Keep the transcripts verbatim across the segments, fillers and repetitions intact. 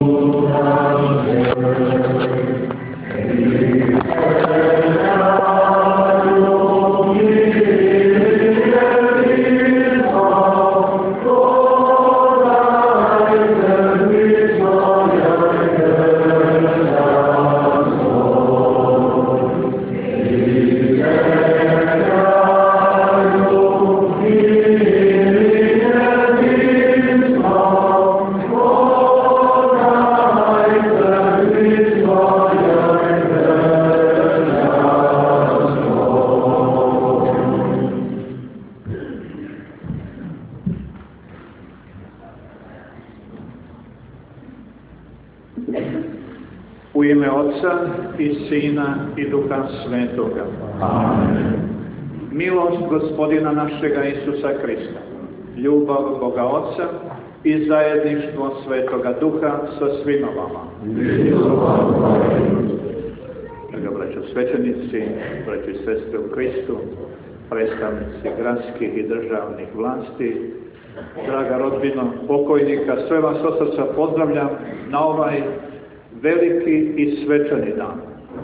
U ime Otca i Sina i Duha Svetoga. Amen. Milost Gospodina našega Isusa Krista, ljubav Boga Otca i zajedništvo Svetoga Duha sa svima vama. Draga braćo svećenici, braćo i sestre u Kristu, predstavnici gradskih i državnih vlasti, draga rodbino pokojnika, sve vas od srca pozdravljam na ovaj veliki i svečani dan.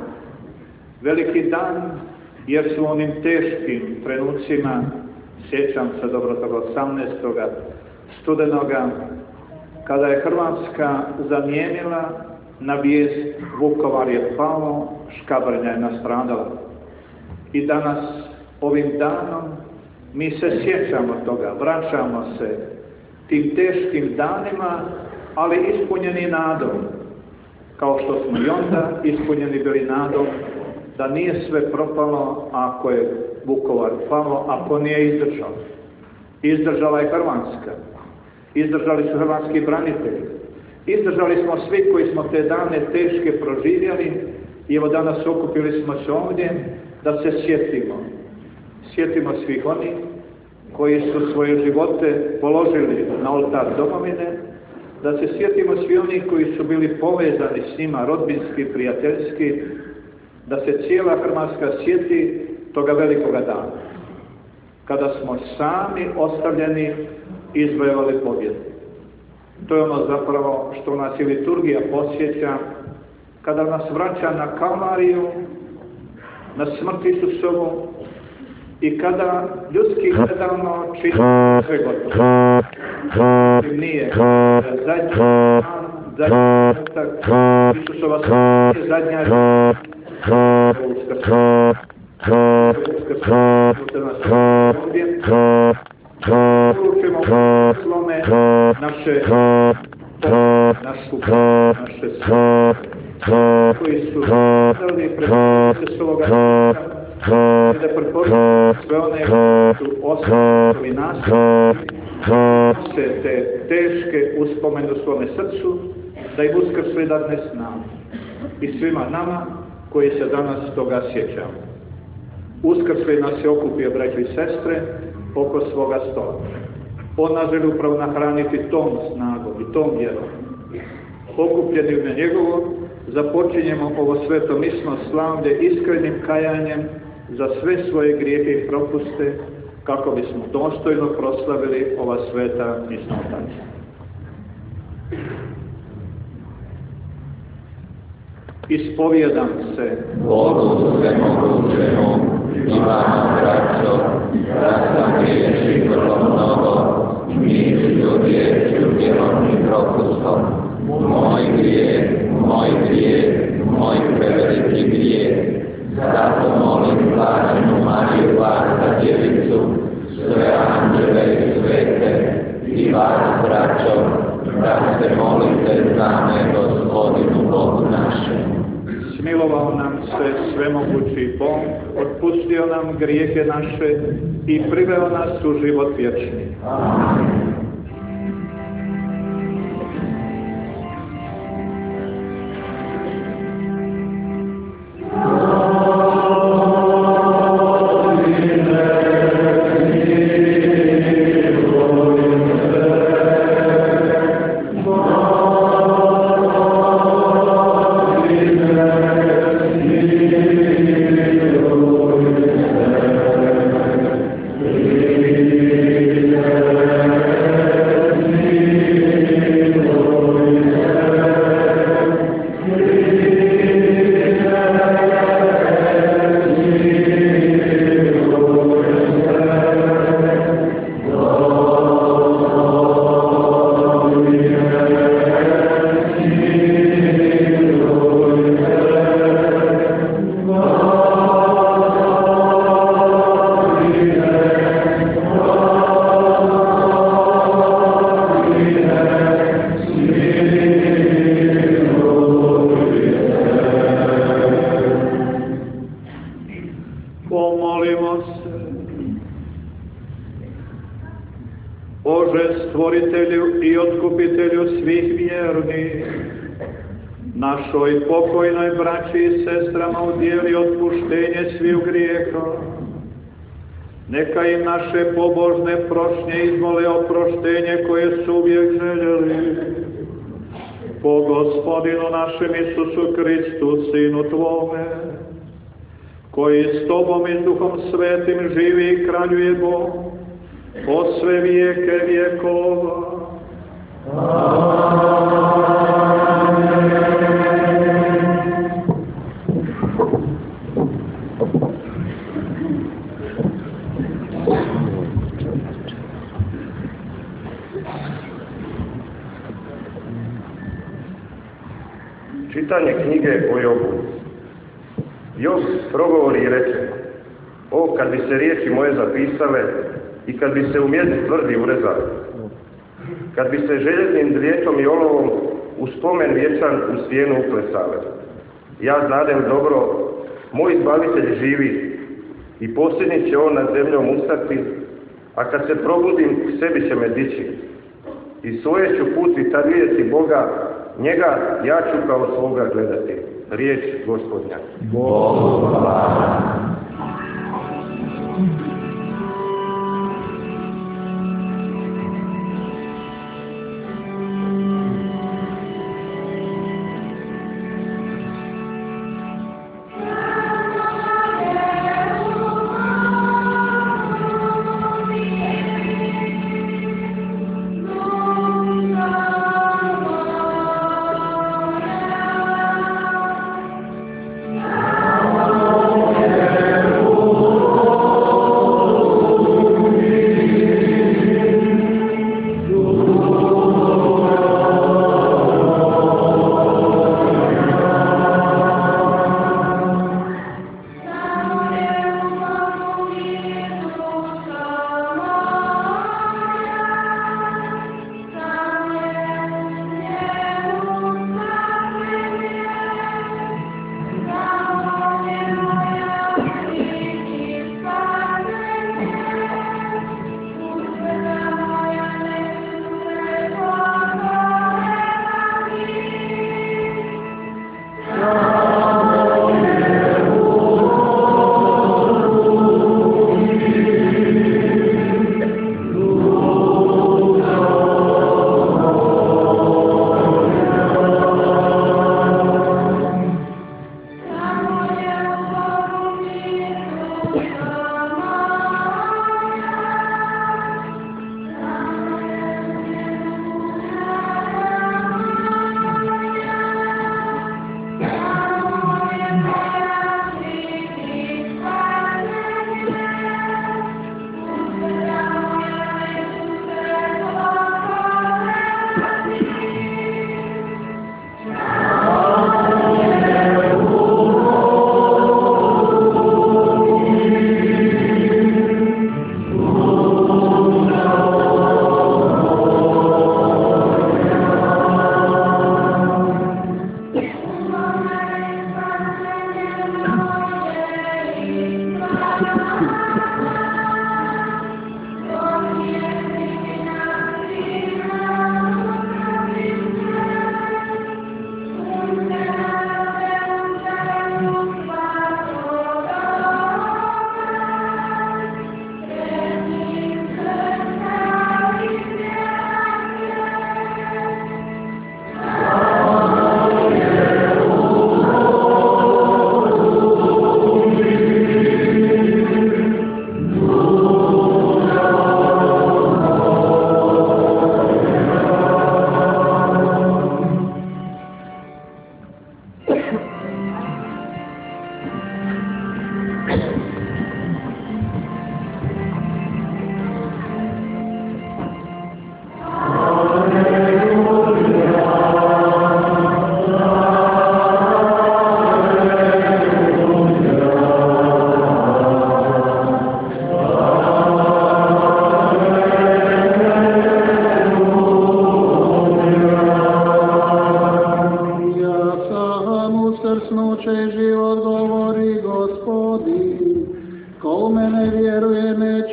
Veliki dan jer su onim teškim trenucima, sjećam se dobro toga osamnaestog studenoga, kada je Hrvatska zamijenila na vijest Vukovar je pao, Škabrnja je nastradala. I danas, ovim danom, mi se sjećamo toga, vraćamo se tim teškim danima, ali ispunjeni nadom, kao što smo i onda ispunjeni bili nadom da nije sve propalo ako je Vukovar palo, ako nije izdržao. Izdržala je Hrvatska, izdržali su hrvatski branitelji, izdržali smo svi koji smo te dane teške proživjeli i evo danas okupili smo se ovdje da se sjetimo. Sjetimo svih onih koji su svoje živote položili na oltar domovine, da se sjetimo svi onih koji su bili povezani s njima rodbinski, prijateljski, da se cijela Hrvatska sjeti toga velikoga dana, kada smo sami ostavljeni izvojevali pobjedu. To je ono zapravo što nas i liturgija podsjeća, kada nas vraća na Kalvariju, na smrt Isusovu i kada ljudski gledano čini sve gotovo. Nije zadnji dan, zadnji trenutak, Isusova smrt je zadnja riječ. Uskrsno. Uskrsno. Da nas ovdje poručimo slome naše našu naše sve koji su dali prepoznati se svoga i da prepoznati sve one koji su ostali nas se te teške uspomenu u svome srcu, da ih uskrsli dadne s nama i svima nama koji se danas toga sjećamo. Uskrsli nas je okupio, braćo i sestre, oko svoga stola. On nas želi upravo nahraniti tom snagom i tom vjerom. Okupljeni u ime njegovo, započinjemo ovo sveto misno slavlje iskrenim kajanjem za sve svoje grijehe i propuste, kako bismo dostojno proslavili ova sveta misna tačna. Ispovijedam se Bogu svemogućemu i vama, braćo, da sam griješio vrlo mnogo, mislju, riječju, djelom i propustom. Moj grijeh, moj grijeh, moj preveliki grijeh. Zato molim blaženu Mariju, Vlasta Djevicu, sve anđele i svete i vas, braćo, da se molite za me Gospodinu Bogu našem. Smilovao nam se svemogući Bog, otpustio nam grijehe naše i priveo nas u život vječni. Amen. Amen. svih vjernih, našoj pokojnoj braći i sestrama udijeli otpuštenje svih grijeha. Neka im naše pobožne prošnje izmole oproštenje koje su uvijek željeli. Po Gospodinu našem Isusu Kristu, Sinu Tvome, koji s Tobom i s Duhom Svetim živi i kraljuje Bog po sve vijeke vjekova. Čitanje knjige o Jobu. Job progovori i reče: O, kad bi se riječi moje zapisale i kad bi se u mjedi tvrdi urezali, kad bi se željeznim drijetom i olovom u spomen vječan u stijenu uklesale. Ja znadem dobro, moj izbavitelj živi i posljednji će on nad zemljom ustati, a kad se probudim, k sebi će me dići. I svoje ću put i tad vidjeti Boga, njega ja ću kao svoga gledati. Riječ Gospodnja. Bogu hvala.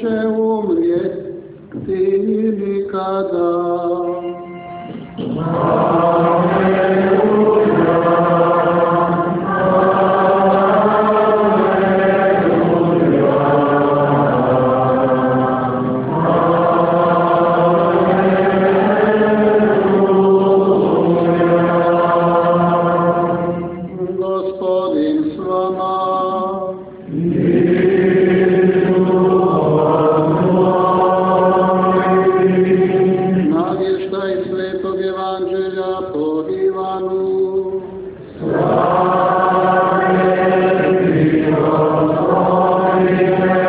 nikada. Ivanu. Slava tebi, Gospodine.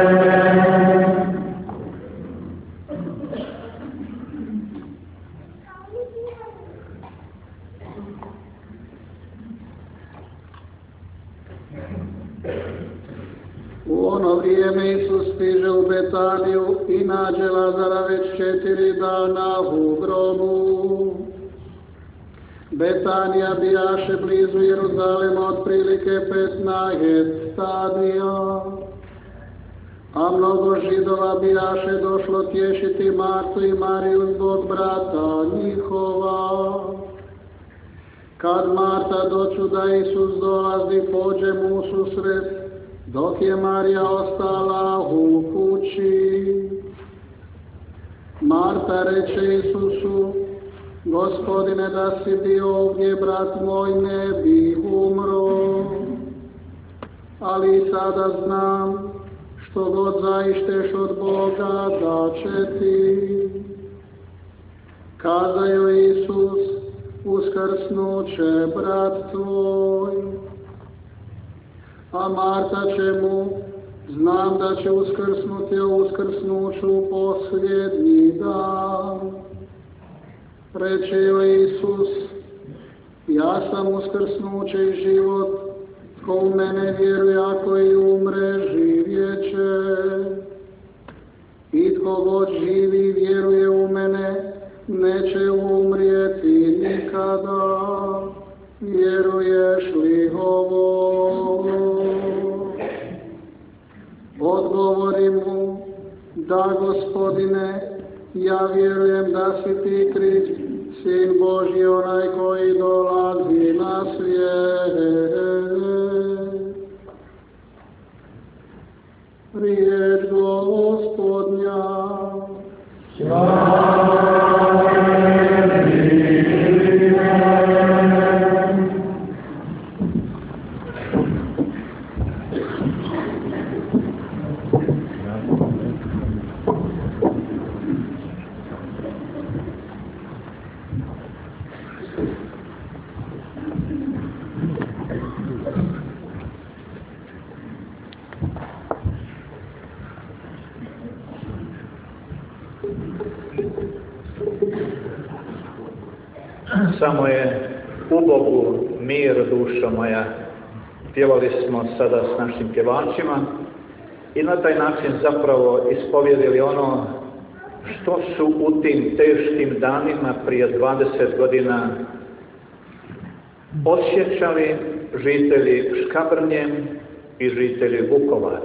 U ono vrijeme Isus stiže u Betaniju i nađe Lazara već četiri dana u grobu. Betanija bijaše blizu Jeruzalema otprilike petnaest stadija, a mnogo Židova bijaše došlo tješiti Martu i Mariju zbog brata njihova. Kad Marta doću da Isus dolazi, pođe mu susret, dok je Marija ostala u kući. Marta reče Isusu: Gospodine, da si bio ovdje, brat moj ne bi umro. Ali sada znam, što god zaišteš od Boga, da će ti. Kaza joj Isus: uskrsnuće brat tvoj. A Marta će mu: znam da će uskrsnuti o uskrsnuću posljednji dan. Reče joj Isus: ja sam uskrsnuće i život, tko u mene vjeruje, ako i umre, živjeće. I tko god živi i vjeruje u mene, neće umrijeti nikada. Vjeruješ li ovo? Odgovori mu: da, Gospodine, ja vjerujem da si ti Krist, Sin Božji, onaj koji dolazi na svijet. Riječ Gospodnja. Samo je u Bogu mir, dušo moja. Pjevali smo sada s našim pjevačima i na taj način zapravo ispovjedili ono što su u tim teškim danima prije dvadeset godina osjećali žitelji Škabrnje i žitelji Vukovara.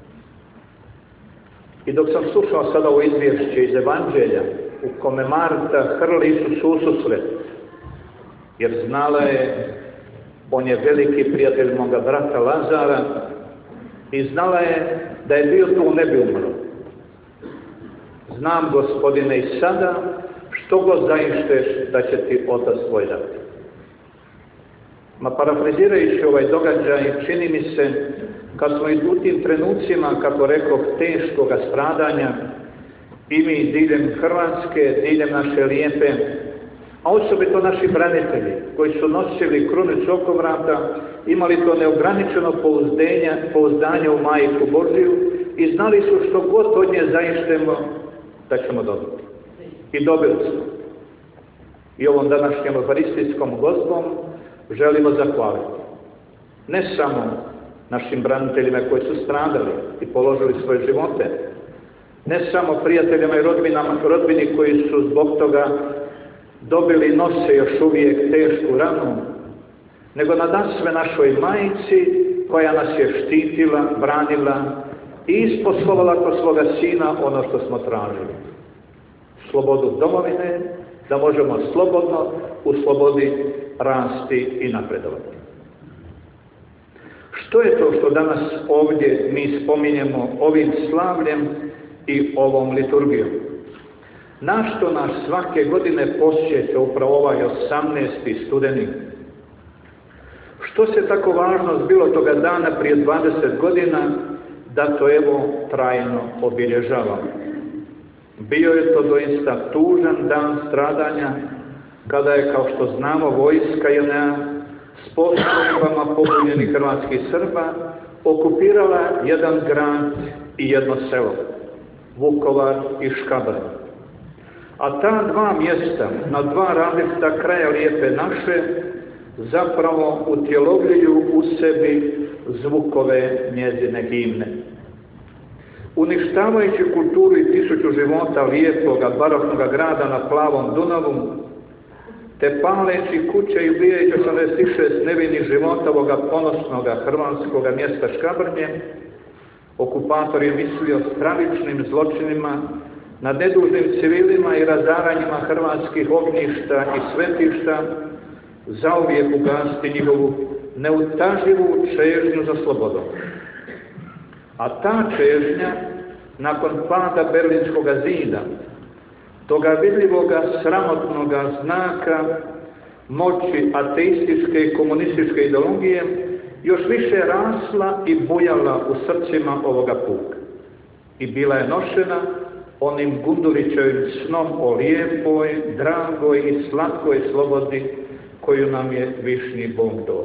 I dok sam slušao sada ovo izvješće iz Evanđelja, u kome Marta hrli Isusu u susret, jer znala je, on je veliki prijatelj moga brata Lazara, i znala je da je bio tu, ne bi umro. Znam, Gospodine, i sada, što god zaišteš, da će ti Otac tvoj dati. Ma parafrazirajući ovaj događaj, čini mi se, kad smo i u tim trenucima, kako rekoh, teškoga stradanja, i mi diljem Hrvatske, diljem naše lijepe, a osobito naši branitelji koji su nosili krunicu oko vrata, imali to neograničeno pouzdanje u Majku Božiju i znali su što god od nje zaištemo, da ćemo dobiti. I dobili smo. I ovom današnjem euharistijskom gozbom želimo zahvaliti ne samo našim braniteljima koji su stradali i položili svoje živote, ne samo prijateljima i rodbinama, rodbini koji su zbog toga dobili, nose još uvijek tešku ranu, nego nadasve našoj majici koja nas je štitila, branila i isposlovala kod svoga sina ono što smo tražili. Slobodu domovine, da možemo slobodno u slobodi rasti i napredovati. Što je to što danas ovdje mi spominjemo ovim slavljem i ovom liturgijom? Na što nas svake godine posjeća upravo ovaj osamnaesti studeni? Što se tako važno zbilo toga dana prije dvadeset godina da to evo trajno obilježavamo? Bio je to doista tužan dan stradanja, kada je, kao što znamo, vojska J N A s postrojbama pobunjenih hrvatskih Srba okupirala jedan grad i jedno selo, Vukovar i Škabrnju. A ta dva mjesta, na dva različita kraja Lijepe naše, zapravo utjelovljuju u sebi zvukove njezine himne. Uništavajući kulturu i tisuću života lijepoga, baroknoga grada na plavom Dunavu, te paleći kuće i ubijajući osamdeset šest nevinih života ovoga ponosnoga hrvatskoga mjesta Škabrnje, okupator je mislio stravičnim zločinima nad nedužnim civilima i razaranjima hrvatskih ognjišta i svetišta zauvijek ugasiti njihovu neutaživu čežnju za slobodom. A ta čežnja, nakon pada Berlinskoga zida, toga vidljivoga sramotnoga znaka moći ateističke i komunističke ideologije, još više rasla i bujala u srcima ovoga puka. I bila je nošena onim Gundulićevim snom o lijepoj, dragoj i slatkoj slobodi koju nam je višnji Bog dao.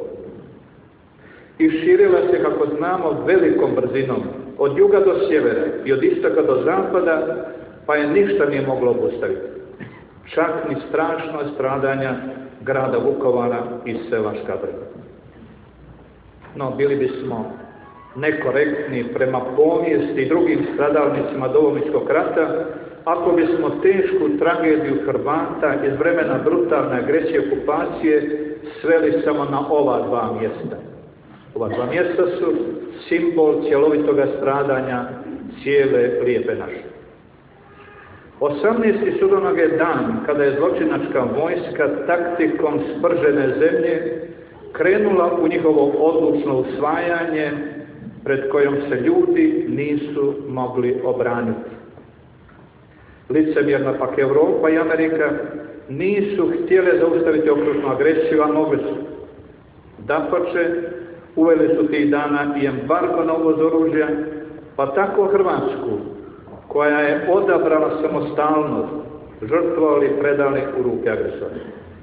I širila se, kako znamo, velikom brzinom, od juga do sjevera i od istoka do zapada, pa je ništa nije moglo obustaviti. Čak ni strašno stradanja grada Vukovara i sela Škabrnje. No, bili bismo nekorektni prema povijesti i drugim stradalnicima Domovinskog rata ako bismo tešku tragediju Hrvata iz vremena brutalne agresije i okupacije sveli samo na ova dva mjesta. Ova dva mjesta su simbol cjelovitoga stradanja cijele Lijepe naše. osamnaesti studenog je dan kada je zločinačka vojska taktikom spržene zemlje krenula u njihovo odlučno usvajanje pred kojom se ljudi nisu mogli obraniti. Licemjerna pak Europa i Amerika nisu htjele zaustaviti okrutnu agresiju, a mogli su. Dapače, uveli su tih dana i embargo na uvoz oružja, pa tako Hrvatsku, koja je odabrala samostalnost, žrtvovali i predali u ruke agresora.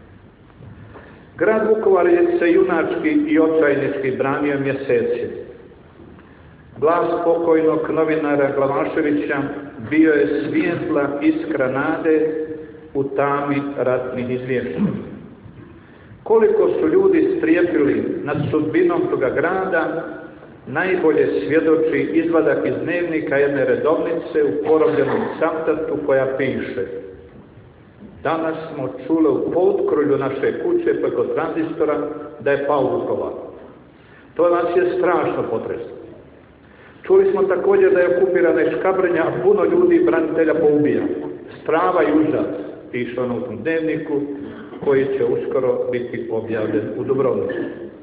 Grad Vukovar je se junački i očajnički branio mjeseci. Glas pokojnog novinara Glavaševića bio je svijetla iskra nade u tami ratnih izvješća. Koliko su ljudi strijepili nad sudbinom toga grada, najbolje svjedoči izvadak iz dnevnika jedne redovnice u porobljenom Cavtatu koja piše: danas smo čuli u potkrulju naše kuće preko tranzistora da je pao Vukovar. To nas je strašno potreslo. Čuli smo također da je okupirana i Škabrnja, a puno ljudi i branitelja poubija. Strava i užas, piše ono u tom dnevniku, koji će uskoro biti objavljen u Dubrovniku.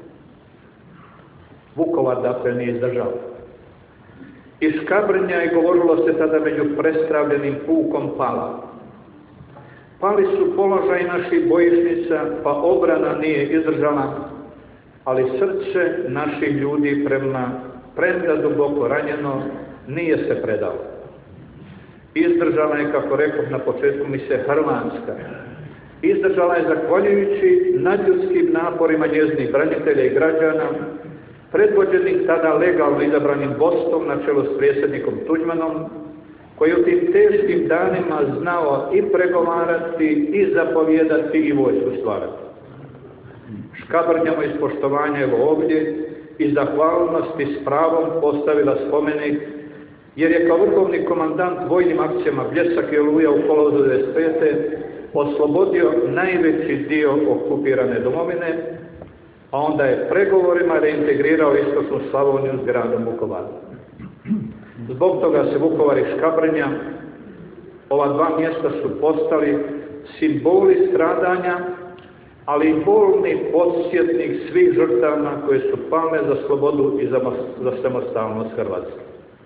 Vukovar, dakle, nije izdržao. I Škabrnja je, govorilo se tada, među prestravljenim pukom pala. Pali su položaj naših bojišnica, pa obrana nije izdržala, ali srce naših ljudi prema premda duboko ranjeno nije se predalo. Izdržala je, kako rekoh na početku, mi se Hrvatska. Izdržala je zahvaljujući nadljudskim naporima njezinih branitelja i građana, predvođenih tada legalno izabranim vodstvom na čelu s predsjednikom Tuđmanom, koji u tim teškim danima znao i pregovarati, i zapovijedati, i vojsku stvarati. Škabrnja mu iz poštovanja evo ovdje i zahvalnosti s pravom postavila spomenik, jer je kao vrhovni komandant vojnim akcijama Bljesak i Oluja u kolovozu devedeset pete oslobodio najveći dio okupirane domovine, a onda je pregovorima reintegrirao istočnu Slavoniju s gradom Vukovarom. Zbog toga se Vukovar i Škabrnja, ova dva mjesta, su postali simboli stradanja, ali i bolni podsjetnik svih žrtava koje su pale za slobodu i za, za samostalnost Hrvatske.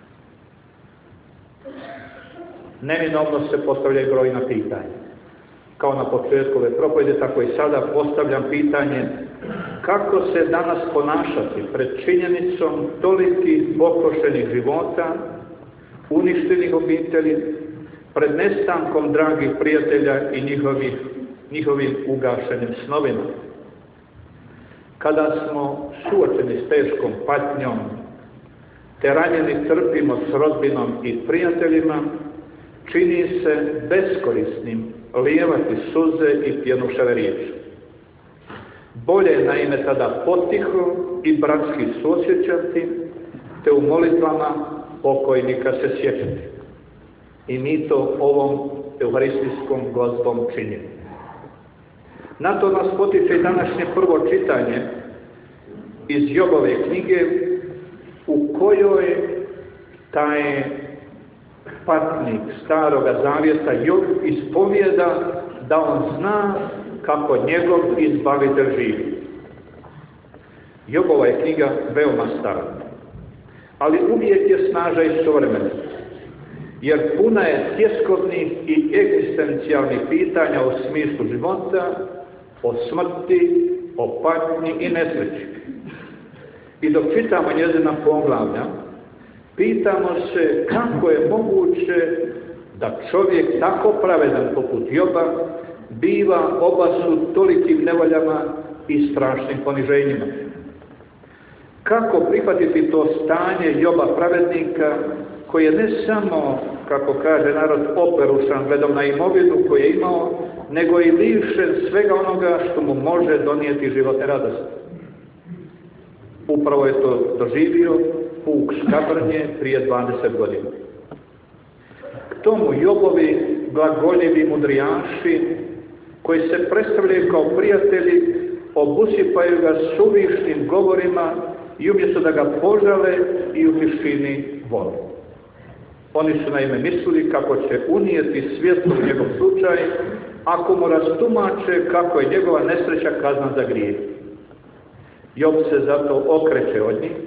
Neminovno se postavljaju brojna pitanja. Kao na početku ove propovjede, tako i sada postavljam pitanje kako se danas ponašati pred činjenicom tolikih pokošenih života, uništenih obitelji, pred nestankom dragih prijatelja i njihovih njihovim ugašenim snovima. Kada smo suočeni s teškom patnjom, te ranjeni trpimo s rodbinom i prijateljima, čini se beskorisnim lijevati suze i pjenušave riječi. Bolje je naime tada potiho i bratski suosjećati, te u molitvama pokojnika se sjećati. I mi to ovom euharistijskom gozbom činimo. Na to nas potiče i današnje prvo čitanje iz Jobove knjige, u kojoj taj patnik Staroga Zavjeta Job ispovijeda da on zna kako njegov izbavitelj živi. Jobova je knjiga veoma stara, ali uvijek je snaža i suvremena, jer puna je tjeskovnih i egzistencijalnih pitanja o smislu života, o smrti, o patnji i nesreći. I dok čitamo njezina poglavlja, pitamo se kako je moguće da čovjek tako pravedan poput Joba biva obasut tolikim nevoljama i strašnim poniženjima. Kako prihvatiti to stanje Joba pravednika, koji je ne samo, kako kaže narod, operušan gledom na imovinu koju je imao, nego i lišen svega onoga što mu može donijeti životne radosti. Upravo je to doživio puk Škabrnje prije dvadeset godina. K tomu Jobovi glagoljivi mudrijaši, koji se predstavljaju kao prijatelji, obusipaju ga suvišnim govorima i umjesto da ga požale i u tišini vole. Oni su naime mislili kako će unijeti svjetlo u njegov slučaj ako mu rastumače kako je njegova nesreća kazna za grijeh. Job se zato okreće od njih,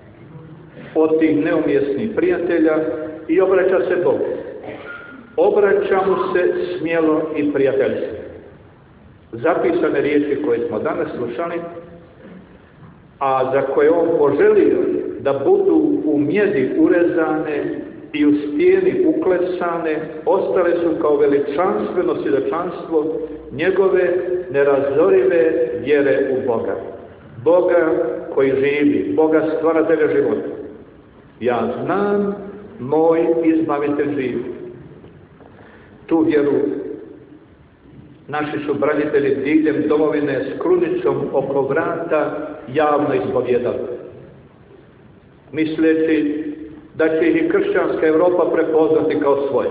od tih neumjesnih prijatelja i obraća se Bogu. Obraća mu se smjelo i prijateljstvo. Zapisane riječi koje smo danas slušali, a za koje on poželio da budu u mjedi urezane i u stijeni uklesane, ostale su kao veličanstveno svjedočanstvo njegove nerazorive vjere u Boga. Boga koji živi, Boga stvaratelja života. Ja znam, moj izbavitelj živi. Tu vjeru naši su branitelji diljem domovine s krunicom oko vrata javno ispovjedali, misleći da će ih i kršćanska Europa prepoznati kao svoje.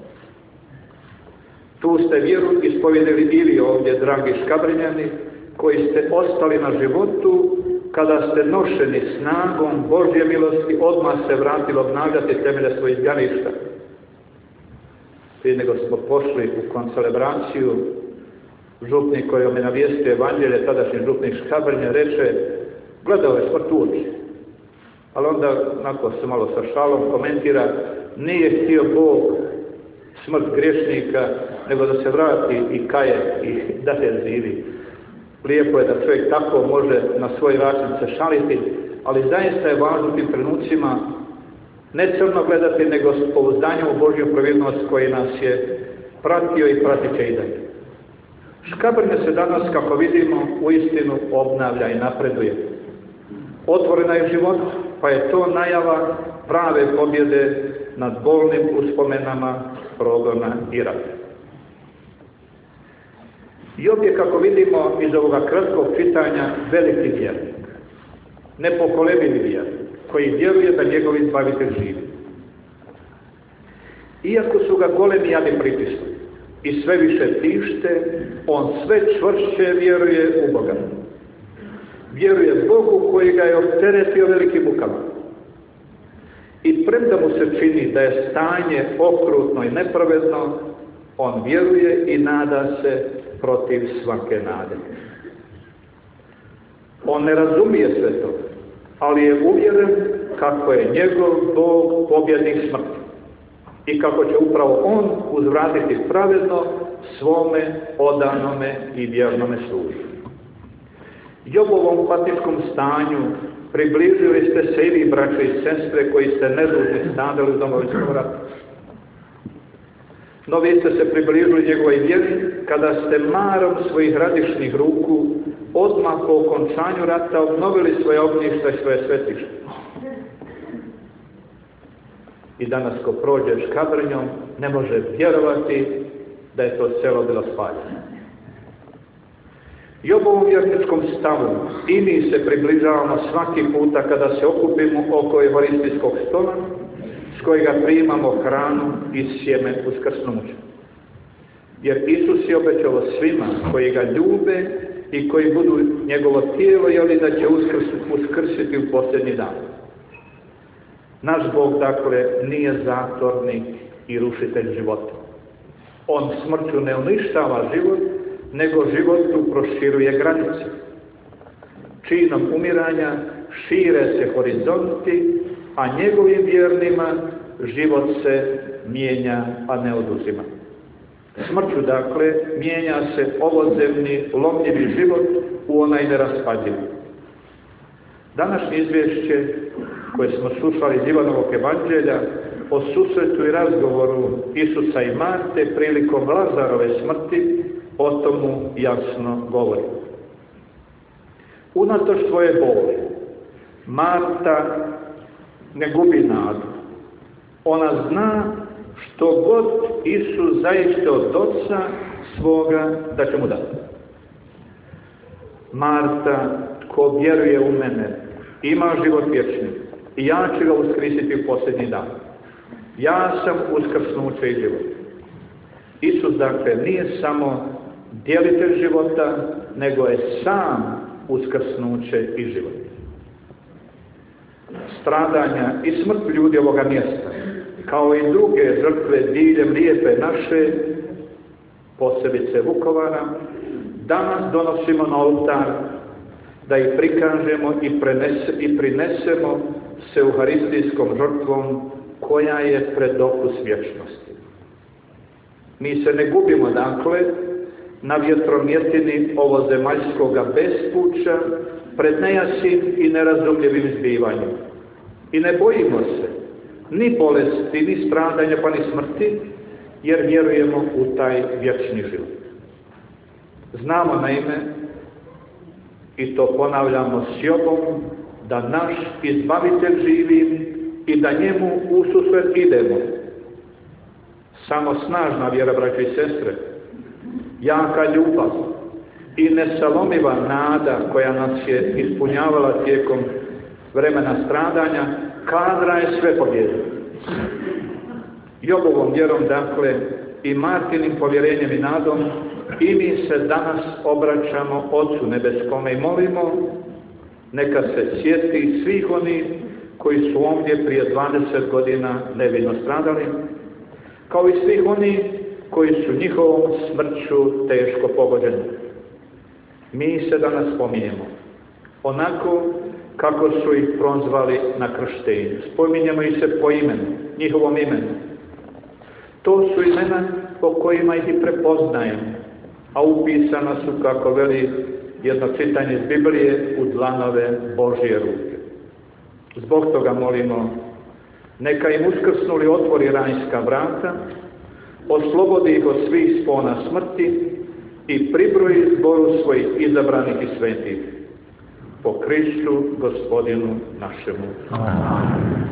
Tu ste vjeru ispovjedili i vi ovdje, dragi Škabrnjani, koji ste ostali na životu kada ste nošeni snagom Božje milosti odmah se vratili obnavljati temelje svojih izganišta. Prije nego smo pošli u koncelebraciju, župnik koji mi navijestio evanđelje, tadašnji župnik Škabrnje, reče: gledao je smrt u oči. Ali onda, nakon se malo sa šalom komentira, nije htio Bog smrt griješnika, nego da se vrati i kaje i da se živi. Lijepo je da čovjek tako može na svoj način se šaliti, ali zaista je važno u tim trenucima ne crno gledati, nego s pouzdanjem u Božju pravilnost koji nas je pratio i pratit će i dalje. Škabrnja se danas, kako vidimo, uistinu obnavlja i napreduje. Otvorena je život, pa je to najava prave pobjede nad bolnim uspomenama progona i rata. Job je, kako vidimo iz ovoga kratkog čitanja, veliki vjernik, nepokolebivi vjernik, koji vjeruje da njegov izbavitelj živi. Iako su ga golemi jadi pritisli i sve više tište, on sve čvršće vjeruje u Boga. Vjeruje Bogu koji ga je opteretio velikim mukama. I premda mu se čini da je stanje okrutno i nepravedno, on vjeruje i nada se protiv svake nade. On ne razumije sve to, ali je uvjeren kako je njegov Bog pobjednik smrti i kako će upravo on uzvratiti pravedno svome odanome i vjernome slugu. Jobovom patničkom stanju približili ste se i vi, braće i sestre, koji ste nedužni stradali u Domovinskom ratu. No vi ste se približili njegovoj vjeri kada ste marom svojih radišnih ruku odmah po okončanju rata obnovili svoje ognjišta i svoje svetište. I danas ko prođe Škabrnjom ne može vjerovati da je to selo bilo spaljeno. I ovom vjerničkom stavu i mi se približavamo svaki puta kada se okupimo oko evaristijskog stola s kojega primamo hranu i sjeme uskrsnuća. Jer Isus je obećao svima koji ga ljube i koji budu njegovo tijelo, jeli da će uskrsiti u posljednji dan. Naš Bog, dakle, nije zatvornik i rušitelj života. On smrću ne uništava život, nego životu proširuje granice. Činom umiranja šire se horizonti, a njegovim vjernima život se mijenja, a ne oduzima. Smrću, dakle, mijenja se ovozemni, lomljivi život u onaj neraspadljivi. Današnje izvješće koje smo slušali iz Ivanovog evanđelja o susretu i razgovoru Isusa i Marte prilikom Lazarove smrti o tomu jasno govori. Unatoč svoje boli, Marta ne gubi nadu. Ona zna što god Isus zaiste od Oca svoga da će mu dati. Marta, ko vjeruje u mene, ima život vječni i ja ću ga uskrsiti u posljednji dan. Ja sam uskrsnuće i život. Isus, dakle, nije samo djelitelj života, nego je sam uskrsnuće i život. Stradanja i smrt ljudi ovoga mjesta, kao i druge žrtve diljem lijepe naše, posebice Vukovara, danas donosimo na oltar da ih prikažemo i, prenese, i prinesemo s euharistijskom žrtvom koja je pred okus vječnosti. Mi se ne gubimo, dakle, na vjetromjetini ovozemaljskoga bespuća pred nejasnim i nerazumljivim zbivanjem. I ne bojimo se ni bolesti, ni stradanja, pa ni smrti, jer vjerujemo u taj vječni život. Znamo naime, i to ponavljamo s Jobom, da naš Izbavitelj živi i da njemu ususret idemo. Samo snažna vjera, braće i sestre, jaka ljubav i nesalomiva nada koja nas je ispunjavala tijekom vremena stradanja, kadra je sve pobijediti. Jobovom vjerom, dakle, i Martinim povjerenjem i nadom, i mi se danas obraćamo Otcu nebeskome i molimo, neka se sjeti svih onih koji su ovdje prije dvadeset godina nevino stradali, kao i svih onih koji su njihovom smrću teško pogođeni. Mi se danas spominjemo onako kako su ih prozvali na krštenju. Spominjemo ih se po imenu, njihovom imenu. To su imena po kojima ih i prepoznajemo, a upisana su, kako veli jedno čitanje iz Biblije, u dlanove Božje ruke. Zbog toga molimo, neka im uskrsnuli otvori rajska vrata, oslobodi ih od svih spona smrti i pribroji zboru svojih izabranih i svetih. Po Kristu Gospodinu našemu. Amen.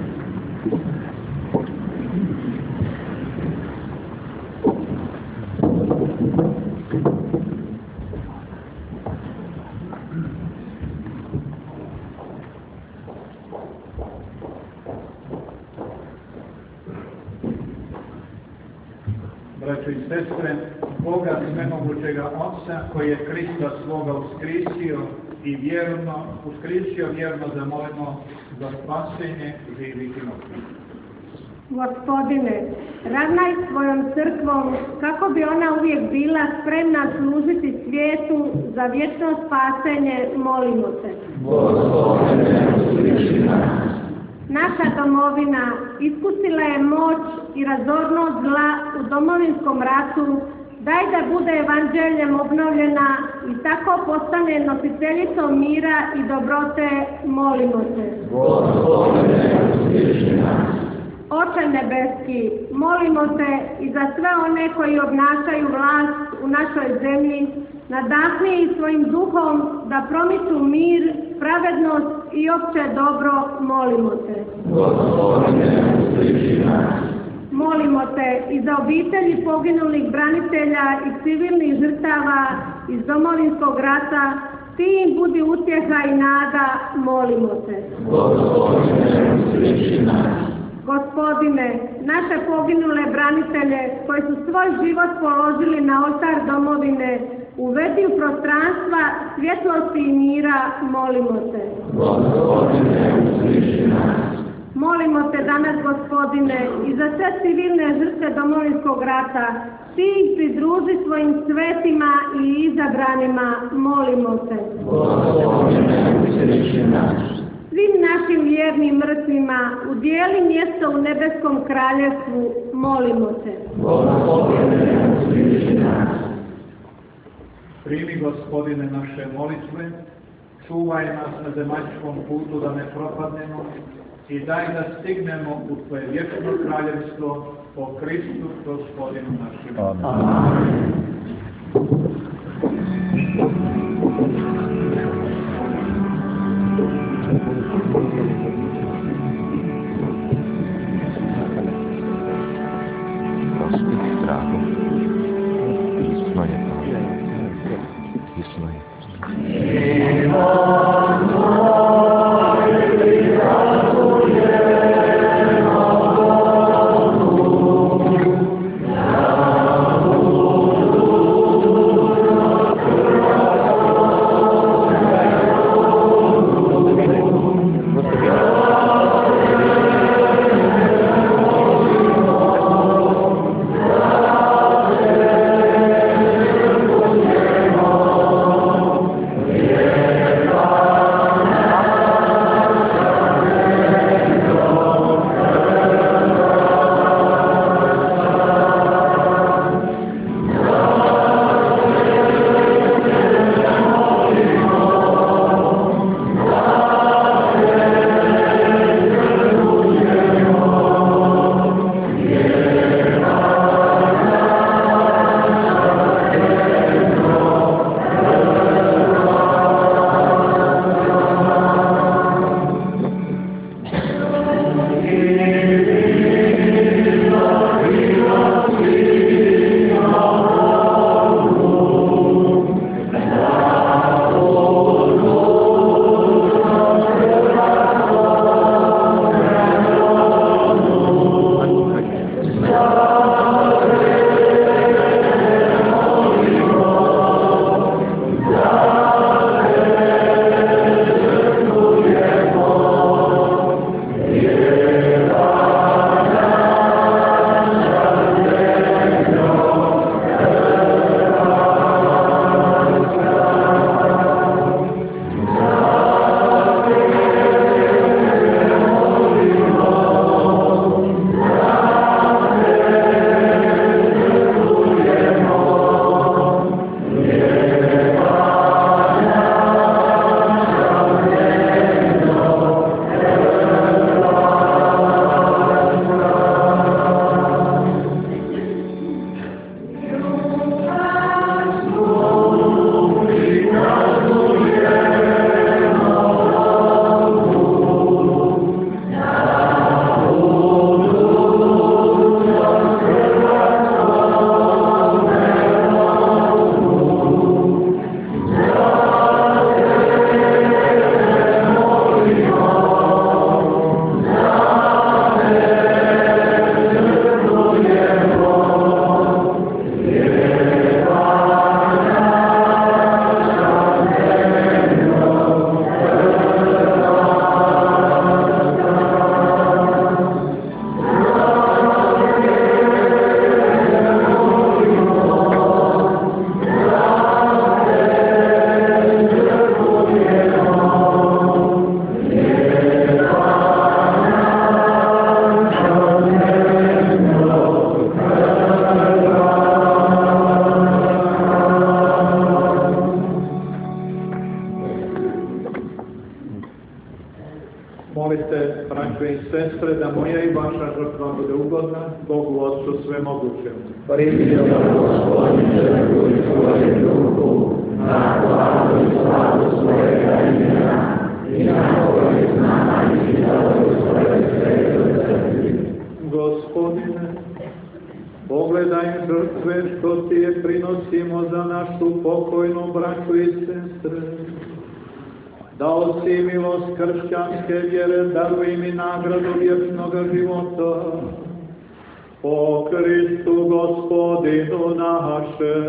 Braćo i sestre, Boga svemogućega Otca, koji je Krista svoga uskrisio i vjerno, uskrisio vjerno zamolimo za spasenje živih i mrtvih. Gospodine, ravnaj svojom crkvom kako bi ona uvijek bila spremna služiti svijetu za vječno spasenje, molimo te. Gospodine, usliši nas. Naša domovina iskusila je moć i razornost zla u domovinskom ratu, daj da bude evanđeljem obnovljena i tako postane nositeljicom mira i dobrote, molimo te. Gospodine, usliši nas. Oče nebeski, molimo te i za sve one koji obnašaju vlast u našoj zemlji, nadahni ih svojim duhom da promiču mir, pravednost i opće dobro, molimo te. Gospodine, usliši nas. Molimo te i za obitelji poginulih branitelja i civilnih žrtava iz Domovinskog rata, ti im budi utjeha i nada, molimo te. Gospodine, usliši nas. Gospodine, naše poginule branitelje koji su svoj život položili na oltar domovine, uvedi u prostranstva svjetlosti i mira, molimo te. Gospodine, usliši nas. Molimo te danas, Gospodine, i za sve civilne žrtve Domovinskog rata, ti ih pridruži svojim svetima i izabranima, molimo te. Gospodine, usliši nas. Svim našim vjernim mrtvima udijeli mjesto u nebeskom kraljevstvu, molimo te. Gospodine, usliši nas. Primi, Gospodine, naše molitve, čuvaj nas na zemaljskom putu da ne propadnemo i daj da stignemo u tvoje vječno kraljevstvo po Kristu Gospodinu našim. Amen. Prosti strahu. Istno je to. Istno je. Amen. Molite, braćo i sestre, da moja i vaša žrtva bude ugodna Bogu Otcu Svemogućem. Primi ga, Gospodine, u svoje duhu, na slavu i slavu svojega imena, i na korist nama i čitavoj svoje svetoj crkvi. Gospodine, pogledaj žrtve što ti je prinosimo za našu pokojnu braću i sestre. Dao si milost kršćanske vjere, daruj mi nagradu vječnog života. Po Kristu Gospodinu naše.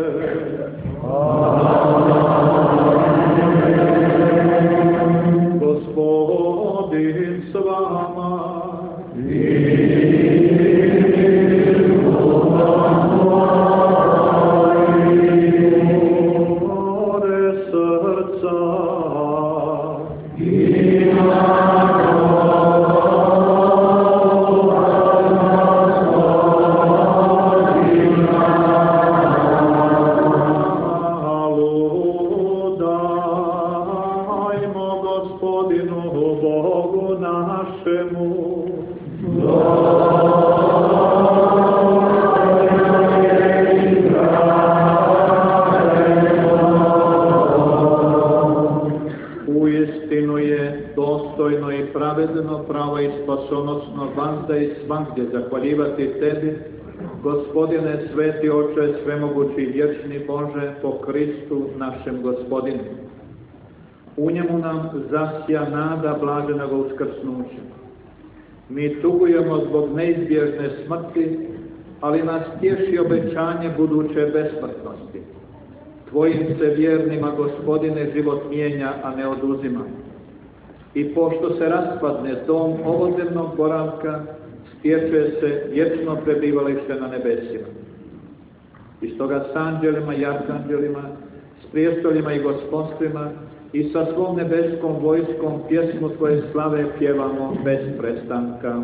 Gospodin s vama. Pravo i spasonosno vazda i svagdje zahvaljivati tebi, Gospodine, sveti Oče, svemogući i vječni Bože, po Kristu našem Gospodinu. U njemu nam zasja nada blaženog uskrsnuća. Mi tugujemo zbog neizbježne smrti, ali nas tješi obećanje buduće besmrtnosti. Tvojim se vjernima, Gospodine, život mijenja, a ne oduzima. I pošto se raspadne dom ovozemnog boravka, stječe se vječno prebivalište na nebesima. I stoga s anđelima i arkanđelima, s prijestoljima i gospodstvima i sa svom nebeskom vojskom pjesmu Tvoje slave pjevamo bez prestanka.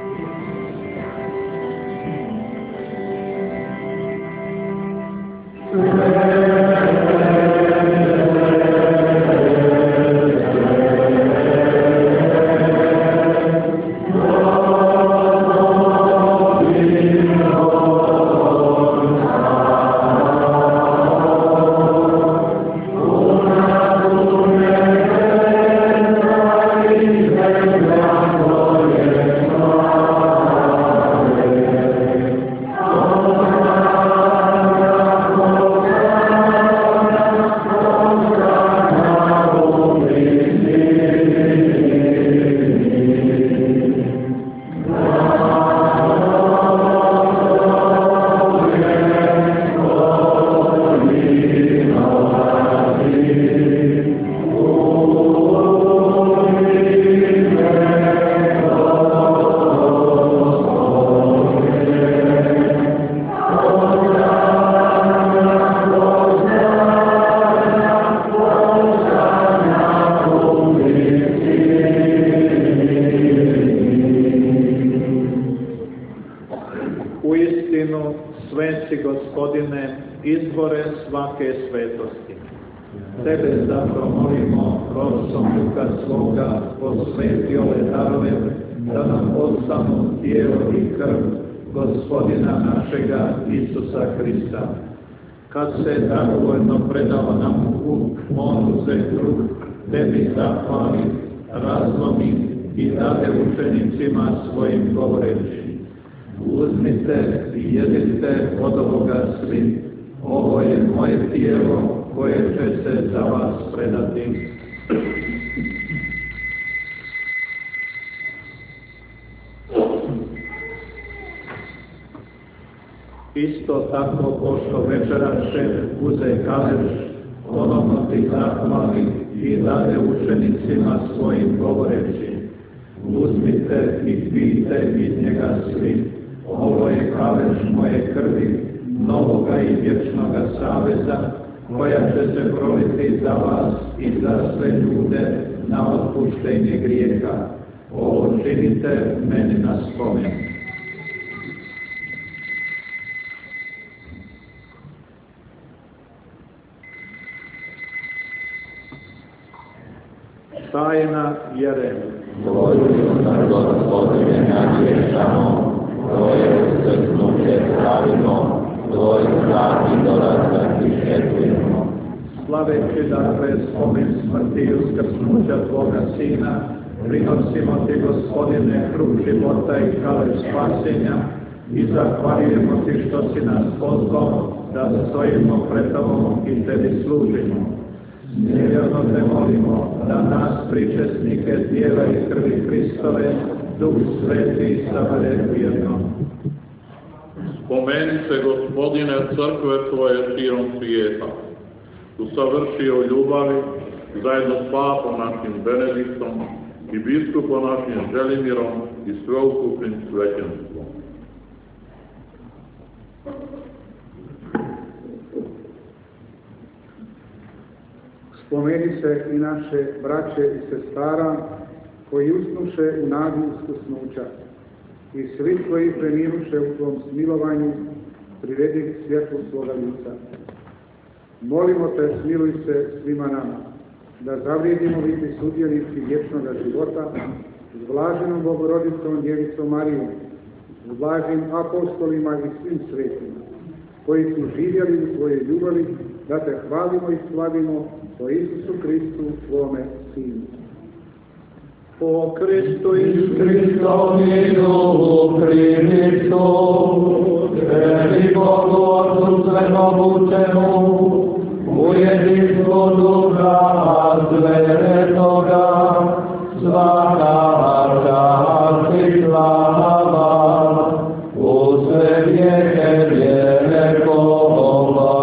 Gospodine, izvore svake svetosti. Tebe zato molimo, prosom Duha svoga, posveti ove darove, da nam postanu tijelo i krv Gospodina našega Isusa Hrista. Kad se dragovoljno predao nam u kuk, on uze kruh, tebi zahvali, razlomi i dade učenicima svojim govoreći: uzmite i jedite od ovoga svi, ovo je moje tijelo koje će se za vas predati. Isto tako, pošto večeraše uze kaleš, ponovno ti zahvali i dade učenicima svojim govoreći: uzmite i pijte iz njega svi, ovo je kaleš moje krvi, novoga i vječnoga saveza, koja će se proliti za vas i za sve ljude na otpuštenje grijeha. Ovo činite meni na spomen. Taj tajna vjere. Tvoju smrt, Gospodine, navješamo, Tvoje uskrsnuće slavimo, Tvoj slavni dolazak iščekujemo. Slaveći dakle spomen smrti i uskrsnuća Tvoga Sina, prinosimo Ti, Gospodine, kruh života i kale spasenja i zahvaljujemo Ti što si nas pozvao da stojimo pred Tobom i Tebi služimo. Nevjerno Te molimo da nas, pričesnike tijela i krvi Hristove, Duh Sveti savede vjerno. Spomeni se, Gospodine, crkve Tvoje širom svijeta. Usavrši o ljubavi zajedno s papom našim Benediktom i biskupom našim Želimirom i sveukupnim svećenstvom. Spomeni se i naše braće i sestara koji usnuše u nadu uskrsnuća i svi koji preminuše u Tvom smilovanju privedi svjetlu svoga lica. Molimo Te, smiluj se svima nama, da zavrijedimo biti sudjenici vječnoga života s blaženom Bogorodicom Djevicom Marijom, s blažim apostolima i svim svetima, koji su živjeli u Tvojoj ljubavi, da Te hvalimo i slavimo po Isusu Kristu, Tvome Sinu. O Kristu i Hristovi duhu Hristu, veli Bogu Otcu svemogućemu, u jedinstvu Duha Svetog,a svaka čast i slava, u sve vijeke vjekova.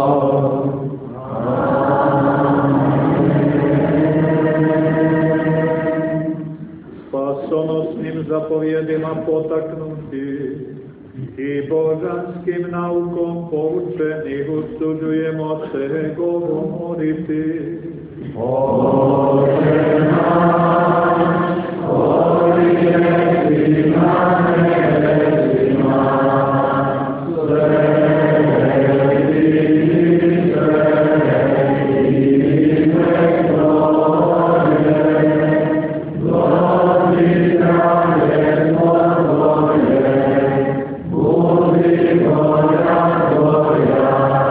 Spasonosnim zapovjedima potaknuti i božanskim naukom poučeni usuđujemo se govoriti. Oče naš, koji jesi na nebesima, sveti ti, sveti ti, Dođi kralje Tvoje, budi Tvoja Tvoja,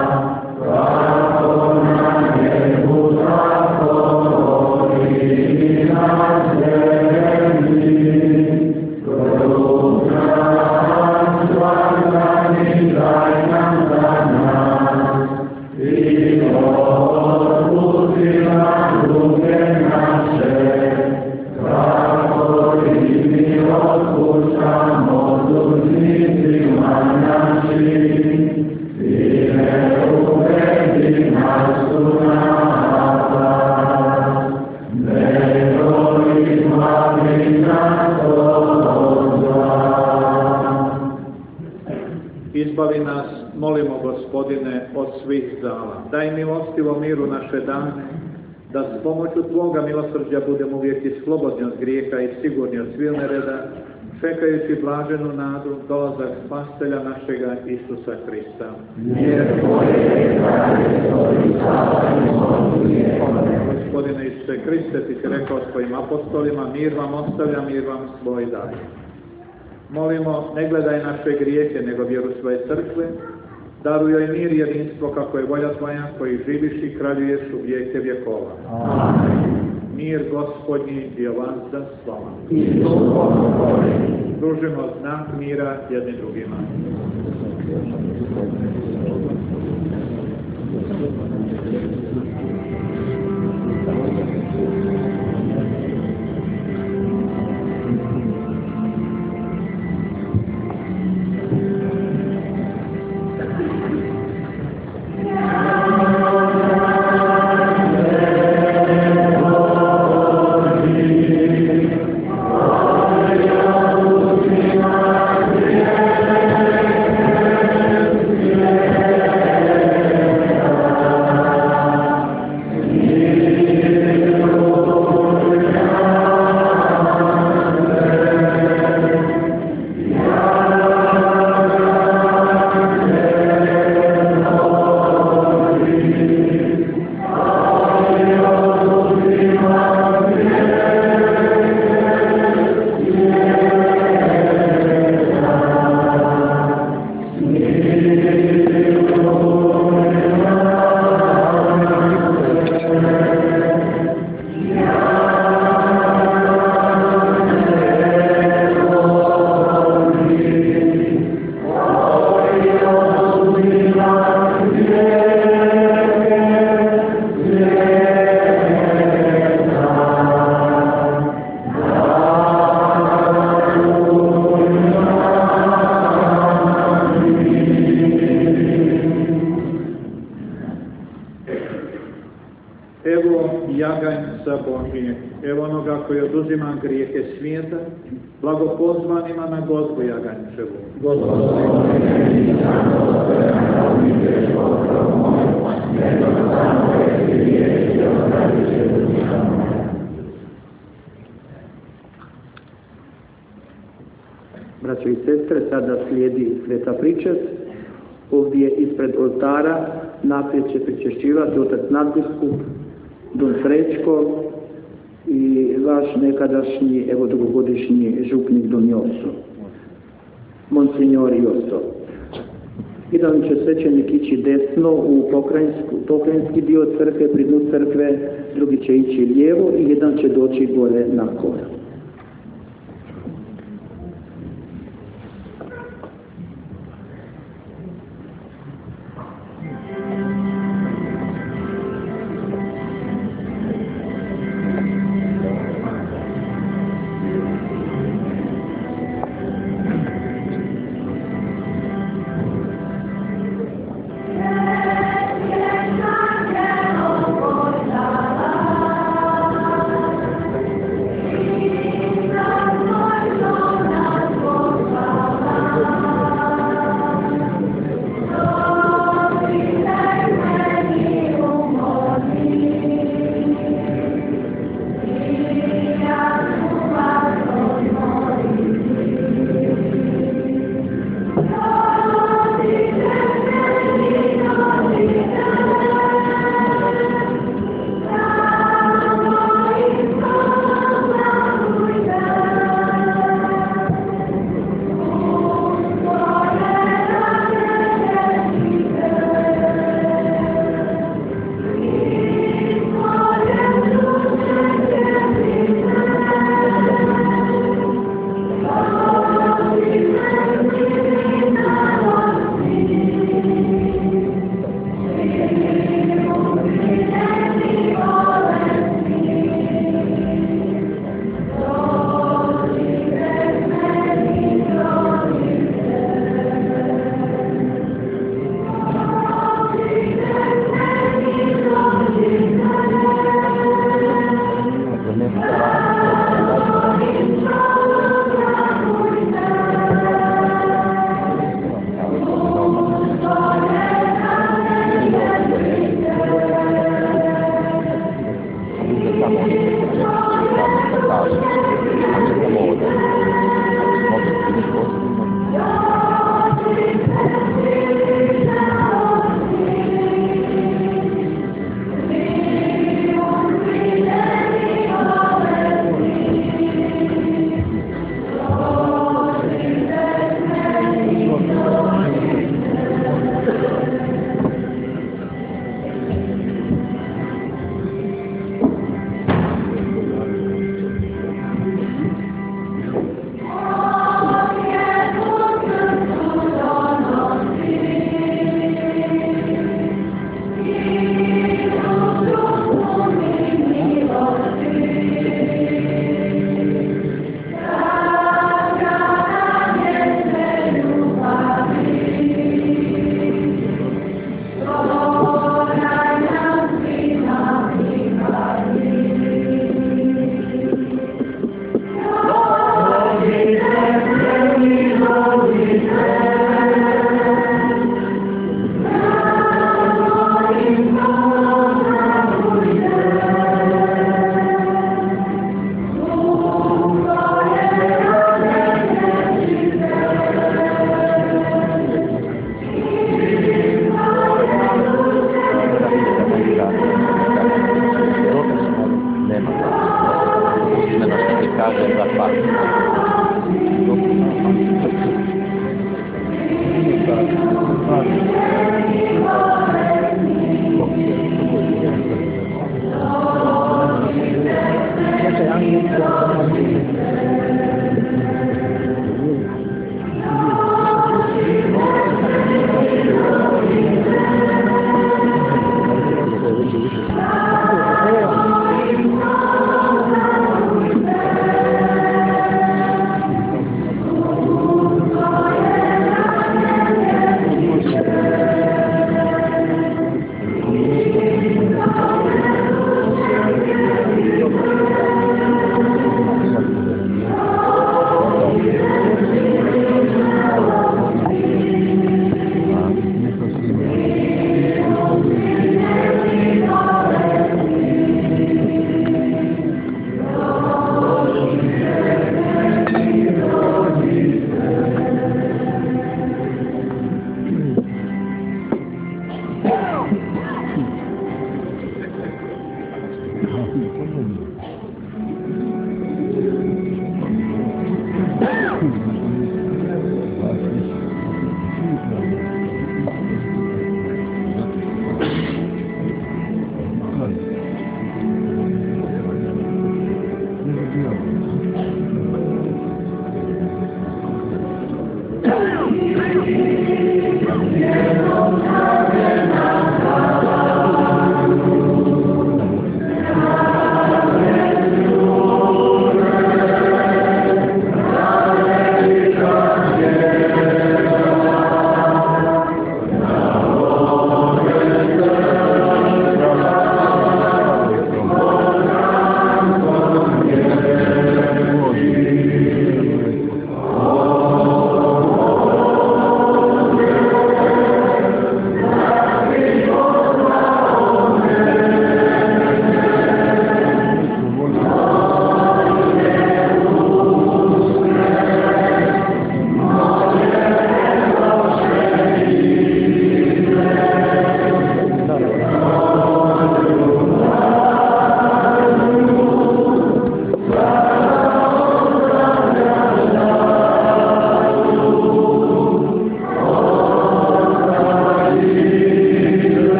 kako na nebu, tako i na zemlji. Kruh naš svakdani daj nam danas, i otpusti nam duge naše, kako i mi otpuštamo dužnicima našim, i ne uvedi nas u napad, nego izbavi nas od zla. Izbavi nas, molimo Gospodine, od svih zala. Daj milostivo miru naše dane, da s pomoću Tvoga milosrđa budemo uvijek i slobodni od grijeha i sigurni od svih nereda, čekajući blaženu nadu, dolazak Spasitelja našega Isusa Hrista. Jer Tvoje kraljestvo i slava i moć vijekova. Gospodine Isuse Hriste, Ti si rekao svojim apostolima, mir vam ostavljam, mir vam svoj daj. Molimo, ne gledaj naše grijehe, nego vjeru svoje crkve, daruj joj mir i jedinstvo kako je volja Tvoja, koji živiš i kraljuješ u vijeke vjekova. Amen. Mir Gospodnji i vas s vama. I duhom Tvojim. Družimo znak mira jedni drugima. Yeah. Oca Božije, evo onoga koji oduzima grijehe svijeta, blagopozvanima na Gozbu Jagančevu. Braćo i sestre, sada slijedi sveta pričest. Ovdje ispred oltara naprijed će pričešćivati otac nadbiskup Don Srećko i vaš nekadašnji, evo dugogodišnji župnik Don Joso, Monsignor Joso. Jedan će svećenik ići desno u pokrajinski dio crkve, pri dnu crkve, drugi će ići lijevo i jedan će doći gore na kor.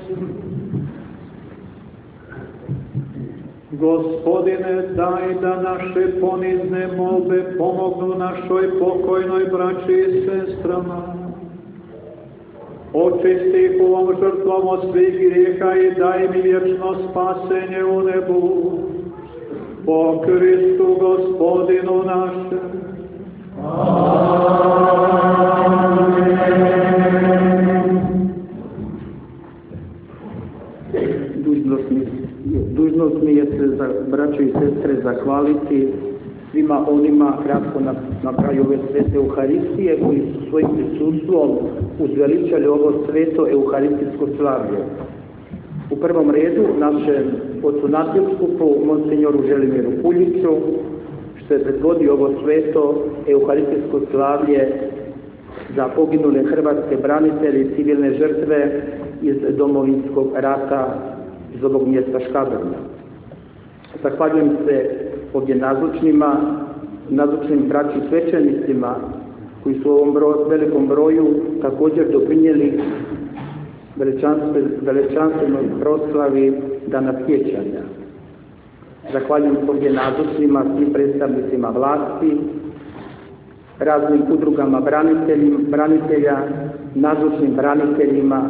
Gospodine, daj da naše ponizne molbe pomognu našoj pokojnoj braći i sestrama. Očisti ih ovom žrtvom od svih grijeha i daj mi vječno spasenje u nebu. Po Kristu Gospodinu našem. Dužnost mi je se za braćo i sestre zahvaliti svima onima kratko na, na kraju ove svete Euharistije koji su svojim prisustvom uzveličali ovo sveto euharistijsko slavlje. U prvom redu našem ocu nadbiskupu, monsignoru Želimiru Puljiću, što je predvodio ovo sveto euharistijsko slavlje za poginule hrvatske branitelje i civilne žrtve iz Domovinskog rata iz ovog mjesta Škabrnja. Zahvaljujem se ovdje nazočnima, nazočnim braći svećenicima koji su u ovom broj, velikom broju također doprinijeli veličanstvenoj proslavi Dana sjećanja. Zahvaljujem se ovdje nazočnima, svim predstavnicima vlasti, raznim udrugama branitelja, nazočnim braniteljima,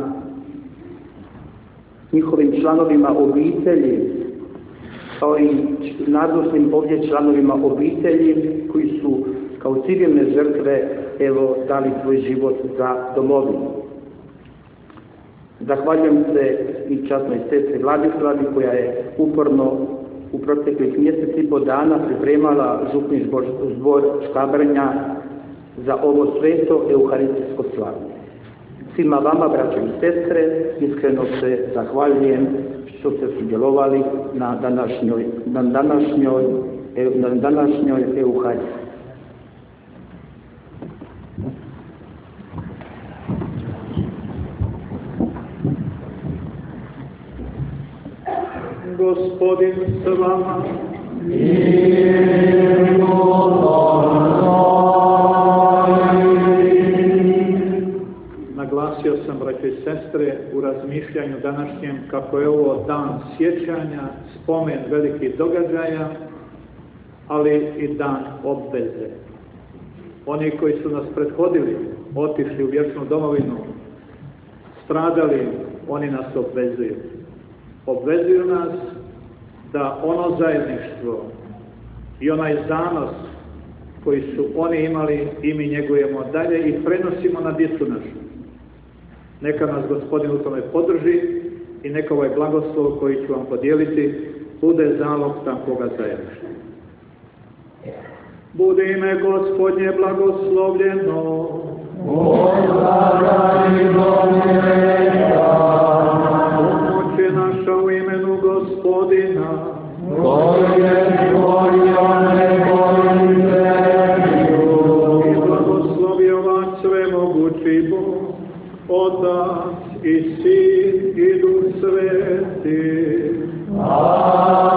njihovim članovima obitelji, kao i nazočnim ovdje članovima obitelji koji su kao civilne žrtve evo dali svoj život za domovinu. Zahvaljujem se i časnoj sestri Vladislavi koja je uporno u proteklih mjesec i po dana pripremala župni zbor Škabrnja za ovo sveto euharistijsko slavlje. Svima vama, braćo i sestre, iskreno se zahvaljujem što ste sudjelovali na današnjoj, na današnjoj, na današnjoj Euharistiji. Gospodin s vama. Naglasio sam, braće i sestre, u razmišljanju današnjem kako je ovo dan sjećanja, spomen velikih događaja, ali i dan obveze. Oni koji su nas prethodili, otišli u vječnu domovinu, stradali, oni nas obvezuju. Obvezuju nas da ono zajedništvo i onaj zanos koji su oni imali i mi njegujemo dalje i prenosimo na djecu našu. Neka nas Gospodin u tome podrži i neka ovaj blagoslov koji ću vam podijeliti bude zalog takvoga zajedništva. Budi ime Gospodnje blagoslovljeno. Pomoć je naša u imenu Gospodina. Koji je stvorio nebo i zemlju. I blagoslovio vas svemogući Bog, Otac i Sin i Duh Sveti. Amen.